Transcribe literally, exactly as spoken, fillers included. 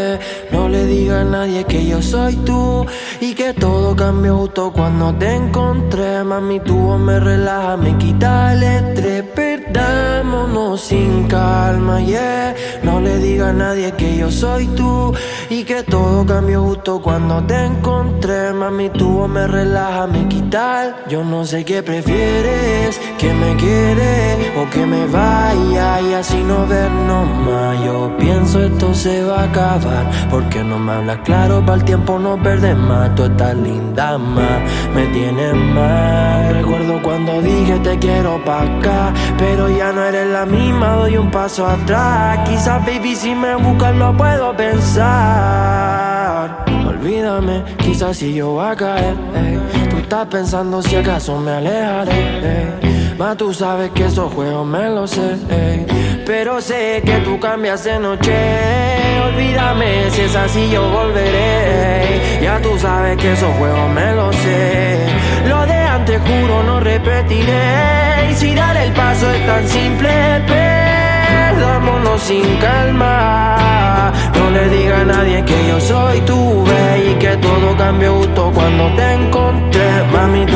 yeah. No le diga a nadie que yo soy tú y que todo cambió justo cuando te encontré. Mami, tu voz me relaja, me quita el estrés. Perdámonos sin calma, yeah. No le diga a nadie que yo soy tú y que todo cambió justo cuando te encontré. Mami, tu voz me relaja, me quita el... Yo no sé qué prefieres, que me quede o que me vaya y así no vernos más. Yo pienso esto se va a acabar, porque no me hablas claro, para el tiempo no perder más. Tú estás linda más, me tienes mal. Recuerdo cuando dije te quiero pa' acá, pero ya no eres la misma, doy un paso atrás. Quizás baby si me buscas lo puedo pensar. Olvídame, quizás si yo voy a caer, ey. Tú estás pensando si acaso me alejaré, ey. Mas tú sabes que esos juegos me los sé, ey. Pero sé que tú cambias de noche. Olvídame, si es así yo volveré, ey. Ya tú sabes que esos juegos me los sé. Lo de antes juro no repetiré. Y si dar el paso es tan simple, perdámonos sin calma. No le diga a nadie que yo soy tu bebé y que todo cambió justo cuando te encontré. Mami,